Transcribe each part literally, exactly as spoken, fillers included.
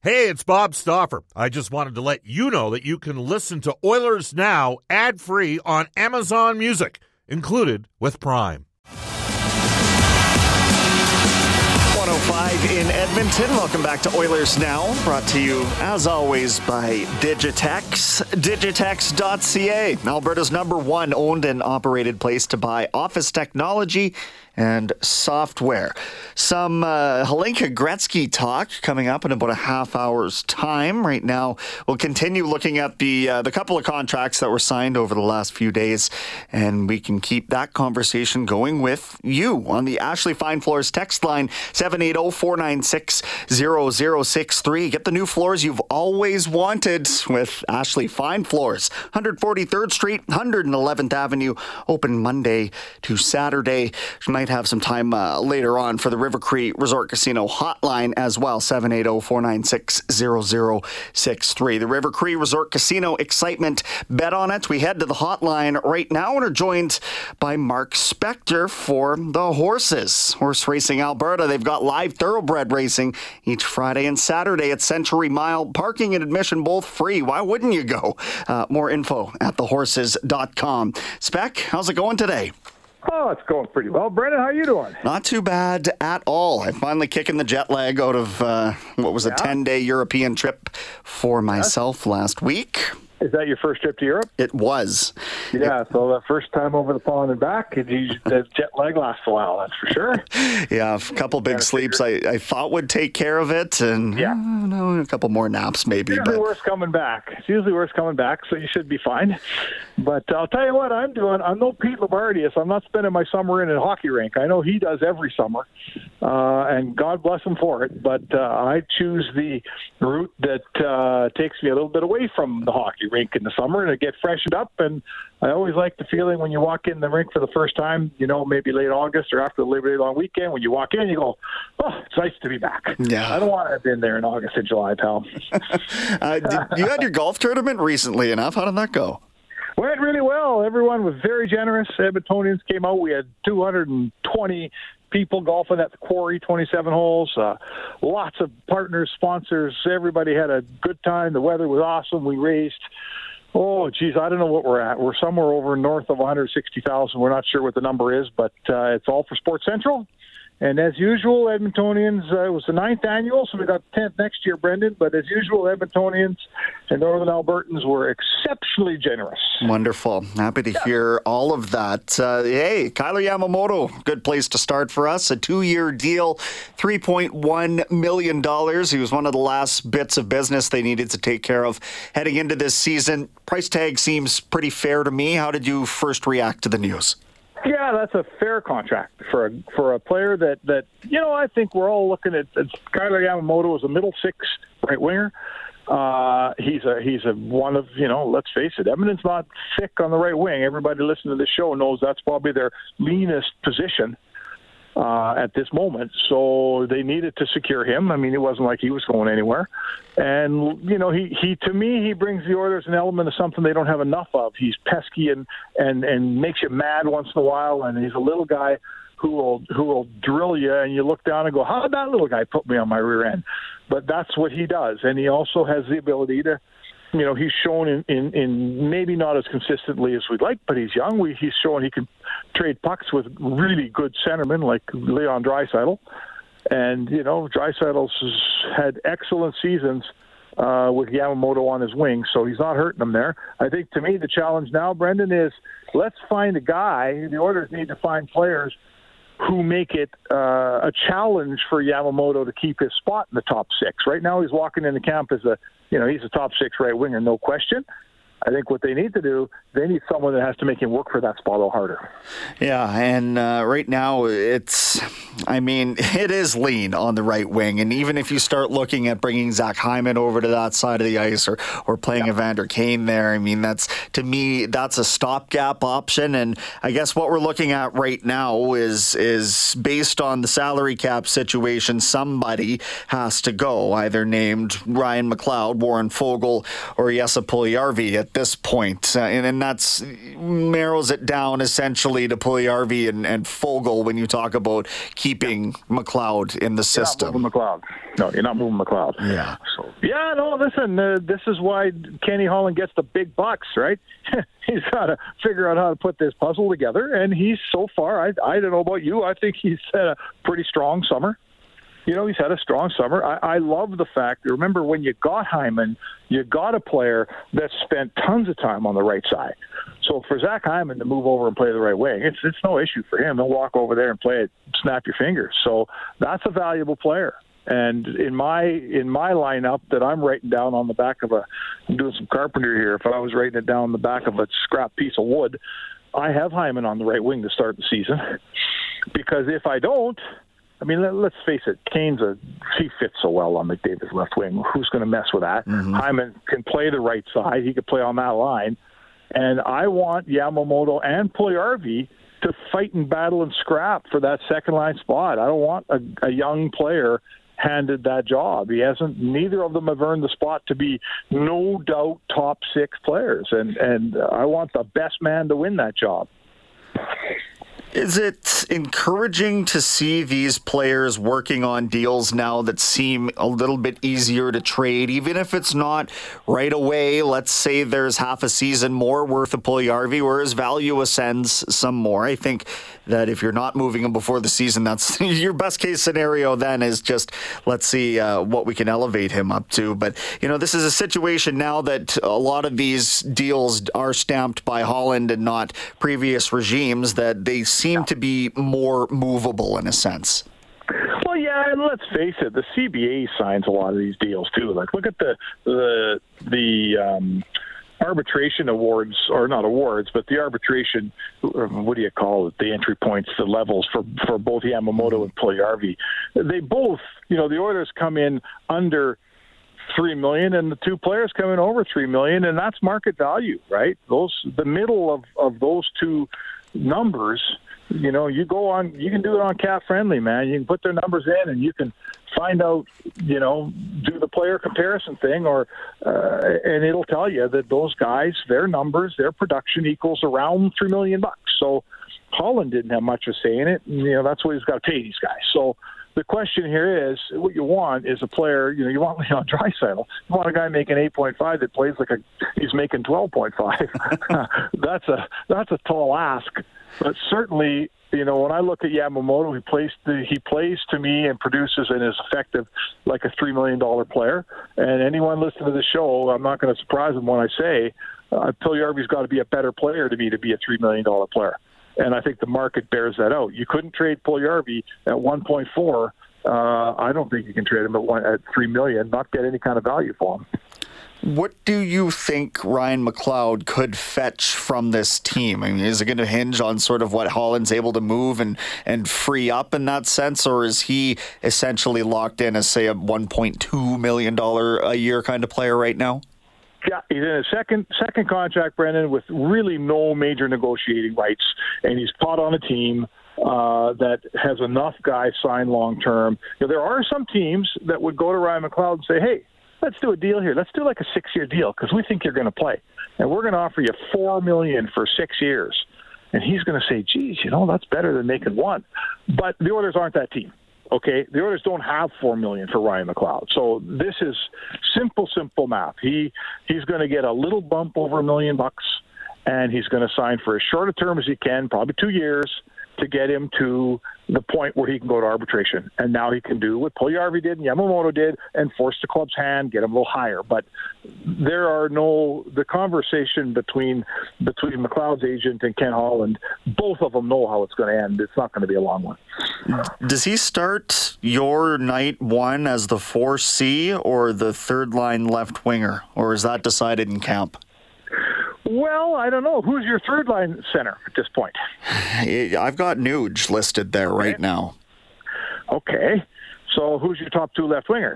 Hey, it's Bob Stauffer. I just wanted to let you know that you can listen to Oilers Now ad-free on Amazon Music, included with Prime. one oh five in Edmonton. Welcome back to Oilers Now, brought to you, as always, by Digitex. Digitex dot c a, Alberta's number one owned and operated place to buy office technology and software. Some uh, Hlinka Gretzky talk coming up in about a half hour's time. Right now, we'll continue looking at the uh, the couple of contracts that were signed over the last few days, and we can keep that conversation going with you on the Ashley Fine Floors text line, seven eight zero, four nine six, zero zero six three. Get the new floors you've always wanted with Ashley Fine Floors. one forty-third Street, one hundred eleventh Avenue, open Monday to Saturday. You might have some time uh, later on for the River Cree Resort Casino hotline as well, seven eight zero, four nine six, zero zero six three. The River Cree Resort Casino excitement, bet on it. We head to the hotline right now and are joined by Mark Spector for the horses. Horse Racing Alberta, they've got live thoroughbred racing each Friday and Saturday at Century Mile. Parking and admission both free. Why wouldn't you go? Uh, more info at the horses dot com. Spec, how's it going today? Oh, it's going pretty well. Brendan, how you doing? Not too bad at all. I'm finally kicking the jet lag out of uh, what was a ten-day European trip for myself last week. Is that your first trip to Europe? It was. Yeah, so the first time over the pond and back, it, the jet lag lasts a while, that's for sure. Yeah, a couple big sleeps I, I thought would take care of it, and yeah. I don't know, a couple more naps maybe. It's usually but... worse coming back. It's usually worse coming back, so you should be fine. But I'll tell you what I'm doing. I'm no Pete Labardius. I'm not spending my summer in a hockey rink. I know he does every summer, uh, and God bless him for it. But uh, I choose the route that uh, takes me a little bit away from the hockey rink in the summer to get freshened up. And I always like the feeling when you walk in the rink for the first time, you know, maybe late August or after the Labor Day long weekend, when you walk in, you go, oh, it's nice to be back. Yeah. I don't want to have been there in August and July, pal. uh, did, you had your golf tournament recently enough. How did that go? Went really well. Everyone was very generous. Edmontonians came out. We had two hundred twenty people golfing at the Quarry, twenty-seven holes. Uh, lots of partners, sponsors. Everybody had a good time. The weather was awesome. We raised, oh, geez, I don't know what we're at. We're somewhere over north of one hundred sixty thousand. We're not sure what the number is, but uh, it's all for Sports Central. And as usual, Edmontonians, uh, it was the ninth annual, so we got the tenth next year, Brendan. But as usual, Edmontonians and Northern Albertans were exceptionally generous. Wonderful. Happy to yeah. hear all of that. Uh, hey, Kyler Yamamoto, good place to start for us. A two-year deal, three point one million dollars. He was one of the last bits of business they needed to take care of heading into this season. Price tag seems pretty fair to me. How did you first react to the news? Yeah, that's a fair contract for a for a player that, that you know, I think we're all looking at, at Kyler Yamamoto as a middle six right winger. Uh, he's a he's a one of, you know, let's face it, Edmonton's not thick on the right wing. Everybody listening to this show knows that's probably their leanest position uh, at this moment. So they needed to secure him. I mean, it wasn't like he was going anywhere. And, you know, he, he to me, he brings the Oilers an element of something they don't have enough of. He's pesky and, and, and makes you mad once in a while, and he's a little guy who will who will drill you, and you look down and go, how did that little guy put me on my rear end? But that's what he does. And he also has the ability to, you know, he's shown in, in, in maybe not as consistently as we'd like, but he's young. We, he's shown he can trade pucks with really good centermen like Leon Draisaitl. And, you know, Draisaitl's had excellent seasons uh, with Yamamoto on his wing, so he's not hurting them there. I think, to me, the challenge now, Brendan, is let's find a guy. The Oilers need to find players who make it uh, a challenge for Yamamoto to keep his spot in the top six. Right now he's walking into camp as a, you know, he's a top six right winger, no question. I think what they need to do, they need someone that has to make him work for that spot a little harder. Yeah, and uh, right now it's, I mean, it is lean on the right wing. And even if you start looking at bringing Zach Hyman over to that side of the ice or, or playing yeah. Evander Kane there, I mean, that's, to me, that's a stopgap option. And I guess what we're looking at right now is, is based on the salary cap situation, somebody has to go, either named Ryan McLeod, Warren Foegele, or Jesse Puljujärvi. At at this point, uh, and, and that's narrows it down essentially to Puljujarvi and, and Foegele when you talk about keeping McLeod in the system. You're not moving McLeod. No, you're not moving McLeod. Yeah. So, yeah, no, listen, uh, this is why Kenny Holland gets the big bucks, right? He's got to figure out how to put this puzzle together, and he's so far, I, I don't know about you, I think he's had a pretty strong summer. You know, he's had a strong summer. I, I love the fact, remember when you got Hyman, you got a player that spent tons of time on the right side. So for Zach Hyman to move over and play the right wing, it's it's no issue for him. He'll walk over there and play it, snap your fingers. So that's a valuable player. And in my in my lineup that I'm writing down on the back of a, I'm doing some carpentry here. If I was writing it down on the back of a scrap piece of wood, I have Hyman on the right wing to start the season. Because if I don't, I mean, let, let's face it, Kane's a he fits so well on McDavid's left wing. Who's going to mess with that? Mm-hmm. Hyman can play the right side. He can play on that line. And I want Yamamoto and Puljujarvi to fight and battle and scrap for that second line spot. I don't want a, a young player handed that job. He hasn't. Neither of them have earned the spot to be no doubt top six players. And and I want the best man to win that job. Is it encouraging to see these players working on deals now that seem a little bit easier to trade, even if it's not right away? Let's say there's half a season more worth of Puljujarvi, where his value ascends some more. I think that if you're not moving him before the season, that's your best case scenario then is just let's see uh, what we can elevate him up to. But, you know, this is a situation now that a lot of these deals are stamped by Holland and not previous regimes, that they seem to be more movable in a sense. Well, yeah, and let's face it, the C B A signs a lot of these deals too. Like, look at the the the um, arbitration awards, or not awards, but the arbitration. What do you call it? The entry points, the levels for for both Yamamoto and Puljujarvi. They both, you know, the Oilers come in under three million, and the two players come in over three million, and that's market value, right? Those the middle of of those two numbers. You know, you go on, you can do it on Cap Friendly, man. You can put their numbers in and you can find out, you know, do the player comparison thing, or uh, and it'll tell you that those guys, their numbers, their production equals around three million bucks. So Holland didn't have much to say in it. And, you know, that's what he's got to pay these guys. So the question here is, what you want is a player, you know, you want Leon Draisaitl. You want a guy making eight point five that plays like a he's making twelve point five. that's a that's a tall ask. But certainly, you know, when I look at Yamamoto, he plays the, he plays to me and produces and is effective like a three million dollars player. And anyone listening to the show, I'm not going to surprise them when I say uh, Puljujarvi's got to be a better player to me to be a three million dollars player. And I think the market bears that out. You couldn't trade Puljujarvi at one point four. Uh, I don't think you can trade him at, one, at three million dollars, not get any kind of value for him. What do you think Ryan McLeod could fetch from this team? I mean, is it going to hinge on sort of what Holland's able to move and, and free up in that sense, or is he essentially locked in as, say, a one point two million dollars a year kind of player right now? Yeah, he's in a second second contract, Brendan, with really no major negotiating rights, and he's caught on a team uh, that has enough guys signed long term. You know, there are some teams that would go to Ryan McLeod and say, "Hey, let's do a deal here. Let's do like a six-year deal because we think you're going to play, and we're going to offer you four million dollars for six years." And he's going to say, "Geez, you know, that's better than making one." But the Oilers aren't that team. Okay, the Oilers don't have four million dollars for Ryan McLeod. So this is simple, simple math. He he's going to get a little bump over a million bucks, and he's going to sign for as short a term as he can, probably two years, to get him to the point where he can go to arbitration. And now he can do what Puljujarvi did and Yamamoto did and force the club's hand, get him a little higher. But there are no, the conversation between between McLeod's agent and Ken Holland, both of them know how it's going to end. It's not going to be a long one. Does he start your night one as the four C or the third line left winger, or is that decided in camp? Well, I don't know. Who's your third line center at this point? I've got Nuge listed there right okay. now. Okay. So who's your top two left wingers?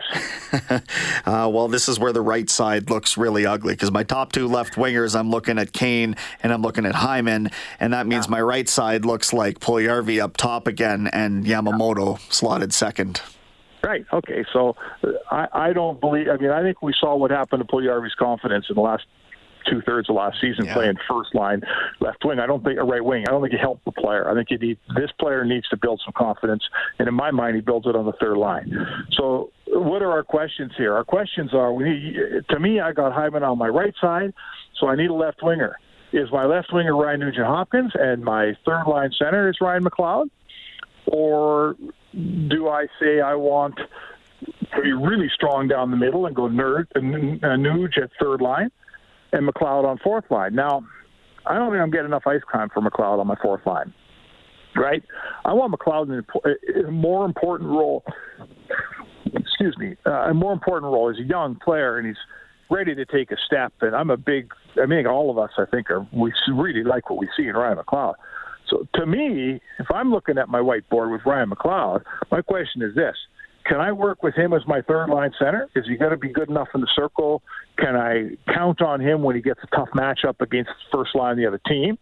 uh, well, this is where the right side looks really ugly because my top two left wingers, I'm looking at Kane and I'm looking at Hyman, and that means yeah. my right side looks like Puljujarvi up top again and Yamamoto yeah. slotted second. Right. Okay. So I, I don't believe. I mean, I think we saw what happened to Puljujarvi's confidence in the last two thirds of last season yeah. playing first line left wing. I don't think a right wing. I don't think he helped the player. I think you need this player needs to build some confidence, and in my mind, he builds it on the third line. So, what are our questions here? Our questions are: we need, to me, I got Hyman on my right side, so I need a left winger. Is my left winger Ryan Nugent-Hopkins, and my third line center is Ryan McLeod, or do I say I want to be really strong down the middle and go Nerd, uh, Nuge at third line and McLeod on fourth line? Now, I don't think I'm getting enough ice time for McLeod on my fourth line, right? I want McLeod in a more important role. Excuse me, uh, a more important role. He's a young player and he's ready to take a step. And I'm a big, I mean, all of us, I think, are we really like what we see in Ryan McLeod. So to me, if I'm looking at my whiteboard with Ryan McLeod, my question is this: can I work with him as my third line center? Is he going to be good enough in the circle? Can I count on him when he gets a tough matchup against the first line of the other team?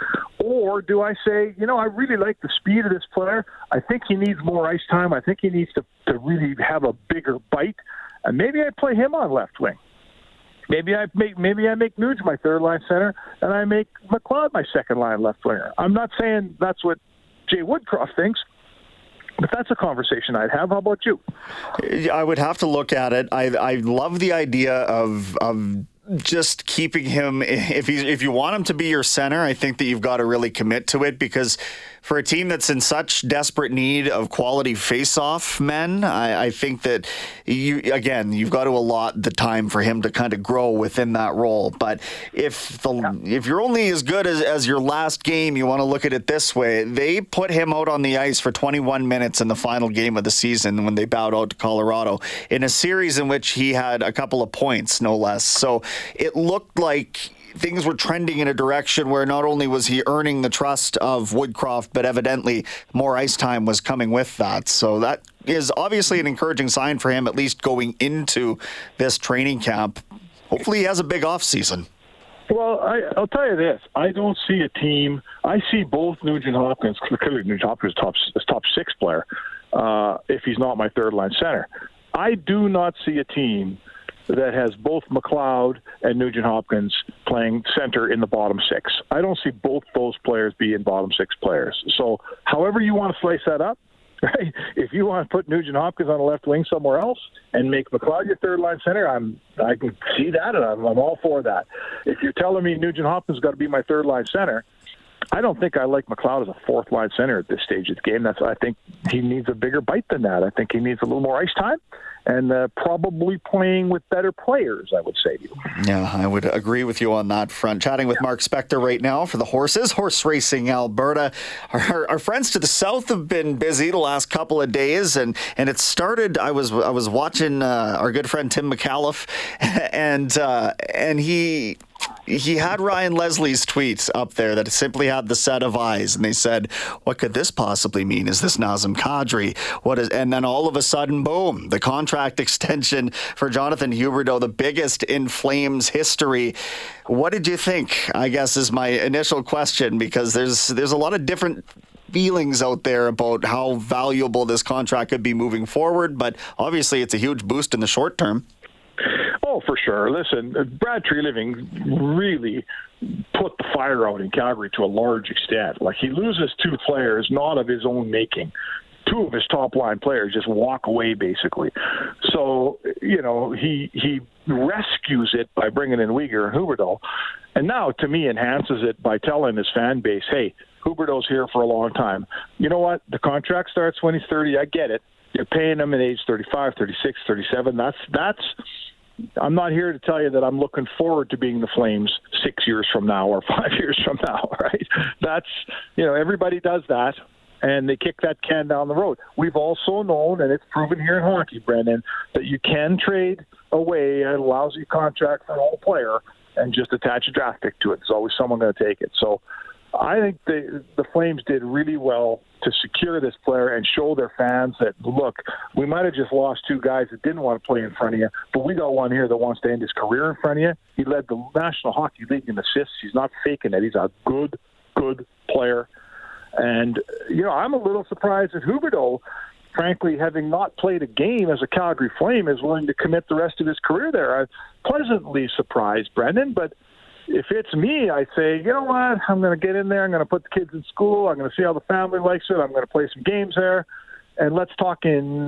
Or do I say, you know, I really like the speed of this player. I think he needs more ice time. I think he needs to, to really have a bigger bite. And maybe I play him on left wing. Maybe I make maybe I make Nuge my third line center, and I make McLeod my second line left winger. I'm not saying that's what Jay Woodcroft thinks, but that's a conversation I'd have. How about you? I would have to look at it. I I love the idea of of just keeping him. If he's if you want him to be your center, I think that you've got to really commit to it, because for a team that's in such desperate need of quality face-off men, I, I think that you again you've got to allot the time for him to kind of grow within that role. But if the yeah. if you're only as good as, as your last game, you want to look at it this way: they put him out on the ice for twenty-one minutes in the final game of the season when they bowed out to Colorado in a series in which he had a couple of points, no less. So it looked like things were trending in a direction where not only was he earning the trust of Woodcroft, but evidently more ice time was coming with that. So that is obviously an encouraging sign for him, at least going into this training camp. Hopefully he has a big off season. Well, I, I'll tell you this. I don't see a team. I see both Nugent-Hopkins, clearly Nugent-Hopkins is top, is top six player, uh, if he's not my third line center. I do not see a team that has both McLeod and Nugent-Hopkins playing center in the bottom six. I don't see both those players being bottom six players. So however you want to slice that up, right? If you want to put Nugent-Hopkins on the left wing somewhere else and make McLeod your third line center, I'm I can see that, and I'm, I'm all for that. If you're telling me Nugent-Hopkins got to be my third line center, I don't think I like McLeod as a fourth line center at this stage of the game. That's I think he needs a bigger bite than that. I think he needs a little more ice time and uh, probably playing with better players, I would say to you. Yeah, I would agree with you on that front. Chatting with Mark Spector right now for the Horses, Horse Racing Alberta. Our, our friends to the south have been busy the last couple of days, and, and it started, I was I was watching uh, our good friend Tim McAuliffe, and uh, and he... He had Ryan Leslie's tweet up there that simply had the set of eyes, and they said, what could this possibly mean? Is this Nazem Kadri? What is? And then all of a sudden, boom, the contract extension for Jonathan Huberdeau, the biggest in Flames history. What did you think, I guess, is my initial question, because there's there's a lot of different feelings out there about how valuable this contract could be moving forward, but obviously it's a huge boost in the short term. Oh, for sure. Listen, Brad Treliving really put the fire out in Calgary to a large extent. Like, he loses two players not of his own making. Two of his top line players just walk away, basically. So, you know, he he rescues it by bringing in Weegar and Huberdeau, and now, to me, enhances it by telling his fan base, hey, Huberdeau's here for a long time. You know what? The contract starts when he's thirty. I get it. You're paying him at age thirty-five, thirty-six, thirty-seven. That's that's. I'm not here to tell you that I'm looking forward to being the Flames six years from now or five years from now, right? That's, you know, everybody does that, and they kick that can down the road. We've also known, and it's proven here in hockey, Brendan, that you can trade away a lousy contract for an old player and just attach a draft pick to it. There's always someone going to take it. So I think the the Flames did really well to secure this player and show their fans that, look, we might have just lost two guys that didn't want to play in front of you, but we got one here that wants to end his career in front of you. He led the National Hockey League in assists. He's not faking it. He's a good, good player. And, you know, I'm a little surprised that Huberdeau, frankly, having not played a game as a Calgary Flame, is willing to commit the rest of his career there. I'm pleasantly surprised, Brendan, but if it's me, I say, you know what, I'm going to get in there. I'm going to put the kids in school. I'm going to see how the family likes it. I'm going to play some games there. And let's talk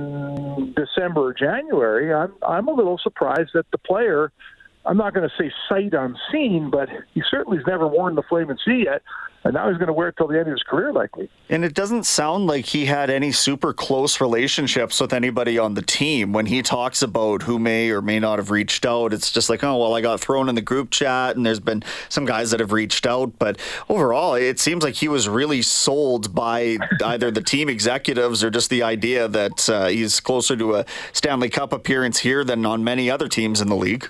in December or January. I'm, I'm a little surprised that the player, I'm not going to say sight unseen, but he certainly has never worn the Flame and C yet. And now he's going to wear it till the end of his career, likely. And it doesn't sound like he had any super close relationships with anybody on the team. When he talks about who may or may not have reached out, it's just like, oh, well, I got thrown in the group chat, and there's been some guys that have reached out. But overall, it seems like he was really sold by either the team executives or just the idea that uh, he's closer to a Stanley Cup appearance here than on many other teams in the league.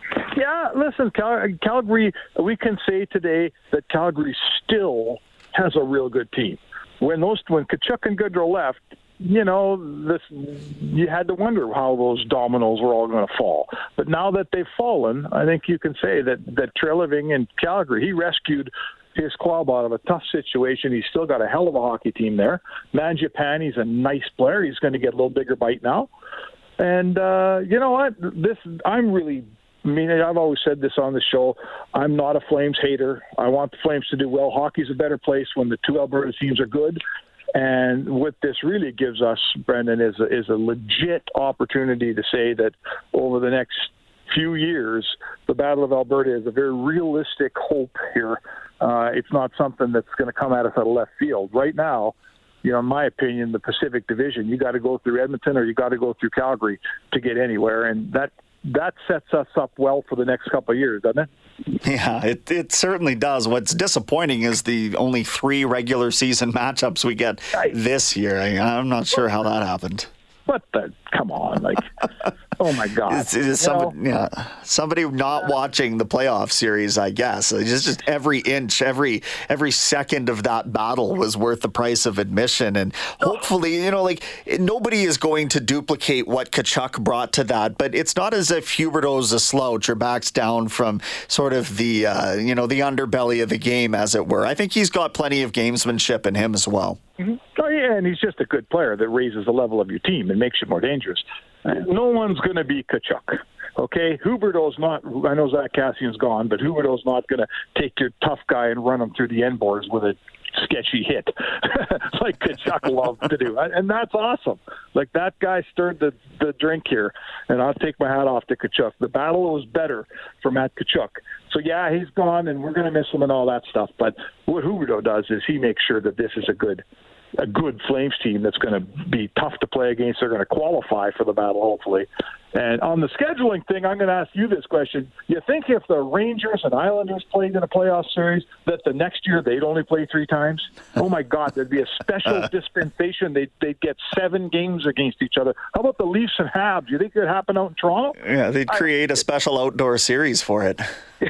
Yeah, listen, Cal- Calgary, we can say today that Calgary still has a real good team. When those, when Tkachuk and Goodrow left, you know, this you had to wonder how those dominoes were all going to fall. But now that they've fallen, I think you can say that, that Treliving in Calgary, he rescued his club out of a tough situation. He's still got a hell of a hockey team there. Mangiapane's a nice player. He's going to get a little bigger bite now. And uh, you know what? This I'm really I mean, I've always said this on the show. I'm not a Flames hater. I want the Flames to do well. Hockey's a better place when the two Alberta teams are good. And what this really gives us, Brendan, is a, is a legit opportunity to say that over the next few years, the Battle of Alberta is a very realistic hope here. Uh, it's not something that's going to come at us out of left field. Right now, you know, in my opinion, the Pacific Division, you got to go through Edmonton or you got to go through Calgary to get anywhere. And that that sets us up well for the next couple of years, doesn't it? Yeah, it it certainly does. What's disappointing is the only three regular season matchups we get this year. I, I'm not sure how that happened. What the? Come on, like, oh my God! It's, it's somebody, yeah, somebody not watching the playoff series, I guess. It's just every inch, every every second of that battle was worth the price of admission, and hopefully, you know, like nobody is going to duplicate what Tkachuk brought to that. But it's not as if Huberdeau's a slouch or backs down from sort of the uh, you know the underbelly of the game, as it were. I think he's got plenty of gamesmanship in him as well. Mm-hmm. Oh yeah, and he's just a good player that raises the level of your team and makes you more dangerous. No one's going to be Tkachuk, okay? Huberdeau's not, I know Zach Kassian's gone, but Huberdeau's not going to take your tough guy and run him through the end boards with a sketchy hit like Tkachuk loved to do. And that's awesome. Like, that guy stirred the, the drink here, and I'll take my hat off to Tkachuk. The battle was better for Matt Tkachuk. So, yeah, he's gone, and we're going to miss him and all that stuff. But what Huberdeau does is he makes sure that this is a good a good Flames team that's going to be tough to play against. They're going to qualify for the battle, hopefully. And on the scheduling thing, I'm going to ask you this question. You think if the Rangers and Islanders played in a playoff series, that the next year they'd only play three times? Oh, my God, there'd be a special dispensation. They'd, they'd get seven games against each other. How about the Leafs and Habs? Do you think it would happen out in Toronto? Yeah, they'd create I, a special outdoor series for it.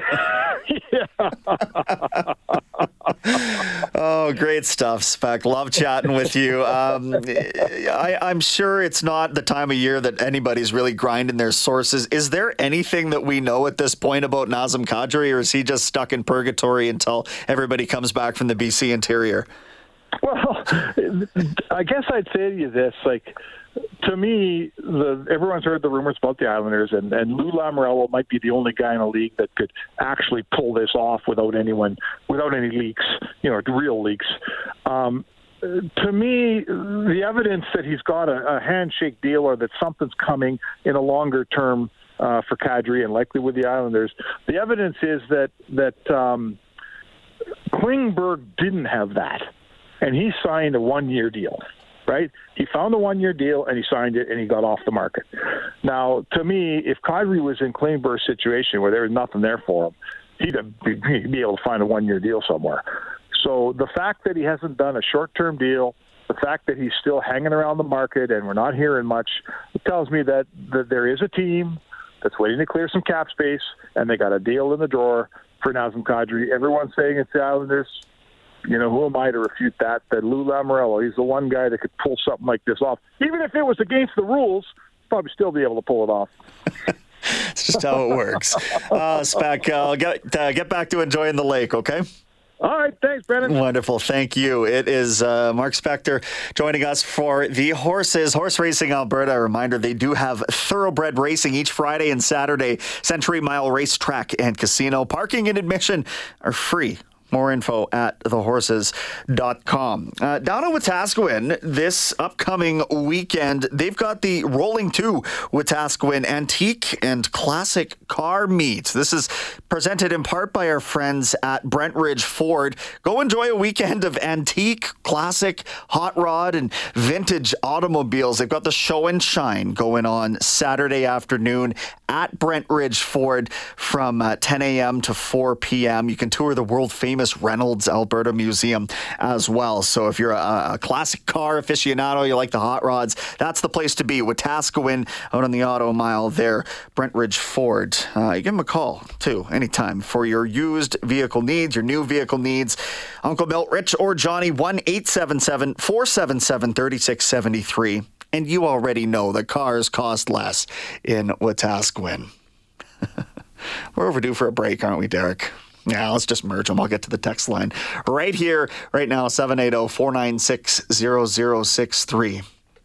Oh, great stuff, Spec. Love chatting with you. Um, I, I'm sure it's not the time of year that anybody's really grinding their sources. Is there anything that we know at this point about Nazem Kadri, or is he just stuck in purgatory until everybody comes back from the B C interior? Well, I guess I'd say to you this, like, to me, the, everyone's heard the rumors about the Islanders, and, and Lou Lamoriello might be the only guy in the league that could actually pull this off without anyone, without any leaks, you know, real leaks. Um, to me, the evidence that he's got a, a handshake deal or that something's coming in a longer term uh, for Kadri and likely with the Islanders, the evidence is that that um, Klingberg didn't have that, and he signed a one-year deal. Right? He found a one-year deal, and he signed it, and he got off the market. Now, to me, if Kadri was in Klingberg's situation where there was nothing there for him, he'd be, he'd be able to find a one-year deal somewhere. So the fact that he hasn't done a short-term deal, the fact that he's still hanging around the market and we're not hearing much, it tells me that, that there is a team that's waiting to clear some cap space, and they got a deal in the drawer for Nazem Kadri. Everyone's saying it's the Islanders. You know, who am I to refute that? That Lou Lamoriello, he's the one guy that could pull something like this off. Even if it was against the rules, probably still be able to pull it off. It's just how it works. Uh, Spec, uh, get, uh, get back to enjoying the lake, okay? All right, thanks, Brennan. Wonderful, thank you. It is uh, Mark Spector joining us for the horses. Horse Racing Alberta, a reminder, they do have thoroughbred racing each Friday and Saturday. Century Mile Racetrack and Casino. Parking and admission are free. More info at the horses dot com. Uh, down in Wetaskiwin, this upcoming weekend, they've got the Rolling two Wetaskiwin Antique and Classic Car Meet. This is presented in part by our friends at Brentridge Ford. Go enjoy a weekend of antique, classic, hot rod, and vintage automobiles. They've got the show and shine going on Saturday afternoon at Brentridge Ford from uh, ten a.m. to four p.m. You can tour the world-famous Reynolds Alberta Museum as well. So if you're a, a classic car aficionado, you like the hot rods, that's the place to be. Wetaskiwin out on the Auto Mile there, Brentridge Ford. Uh, you give them a call, too, anytime for your used vehicle needs, your new vehicle needs. Uncle Milt, Rich, or Johnny, one eight seven seven, four seven seven, three six seven three. And you already know that cars cost less in Wetaskiwin. We're overdue for a break, aren't we, Derek? Yeah, let's just merge them. I'll get to the text line right here, right now, seven eight zero, four nine six, zero zero six three.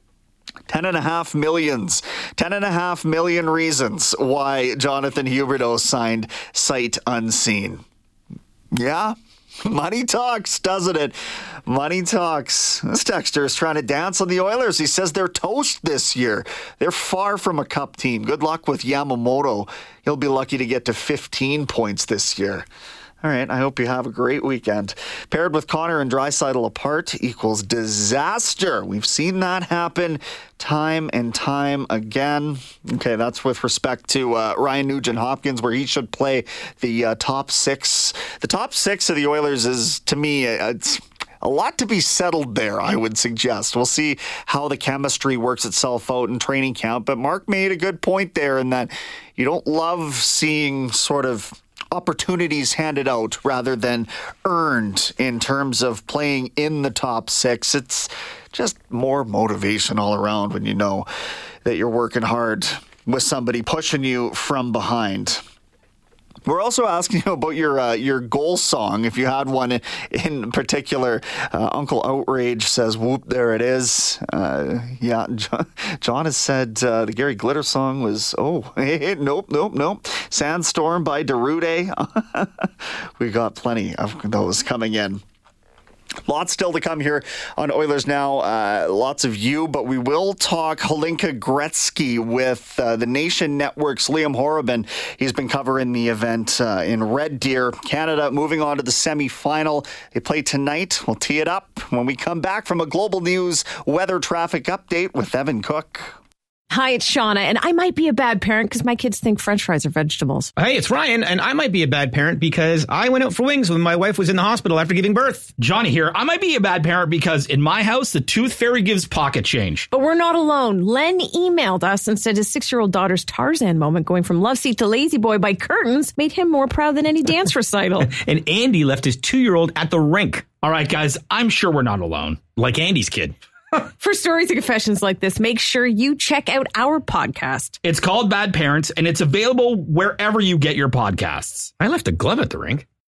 Ten and a half millions. Ten and a half million reasons why Jonathan Huberdeau signed Sight Unseen. Yeah, money talks, doesn't it? Money talks. This texter is trying to dance on the Oilers. He says they're toast this year. They're far from a cup team. Good luck with Yamamoto. He'll be lucky to get to fifteen points this year. All right, I hope you have a great weekend. Paired with Connor and Draisaitl apart equals disaster. We've seen that happen time and time again. Okay, that's with respect to uh, Ryan Nugent-Hopkins, where he should play the uh, top six. The top six of the Oilers is, to me, it's a lot to be settled there, I would suggest. We'll see how the chemistry works itself out in training camp. But Mark made a good point there in that you don't love seeing sort of opportunities handed out rather than earned in terms of playing in the top six. It's just more motivation all around when you know that you're working hard with somebody pushing you from behind. We're also asking you about your uh, your goal song, if you had one in particular. Uh, Uncle Outrage says, whoop, there it is. Uh, yeah, John, John has said uh, the Gary Glitter song was, oh, hey, nope, nope, nope. Sandstorm by Derude. We got plenty of those coming in. Lots still to come here on Oilers Now. Uh, lots of you, but we will talk Hlinka Gretzky with uh, the Nation Network's Liam Horobin. He's been covering the event uh, in Red Deer, Canada. Moving on to the semifinal. They play tonight. We'll tee it up when we come back from a Global News weather traffic update with Evan Cook. Hi, it's Shauna, and I might be a bad parent because my kids think French fries are vegetables. Hey, it's Ryan, and I might be a bad parent because I went out for wings when my wife was in the hospital after giving birth. Johnny here. I might be a bad parent because in my house, the tooth fairy gives pocket change. But we're not alone. Len emailed us and said his six-year-old daughter's Tarzan moment going from love seat to lazy boy by curtains made him more proud than any dance recital. And Andy left his two-year-old at the rink. All right, guys, I'm sure we're not alone. Like Andy's kid. For stories and confessions like this, make sure you check out our podcast. It's called Bad Parents, and it's available wherever you get your podcasts. I left a glove at the rink.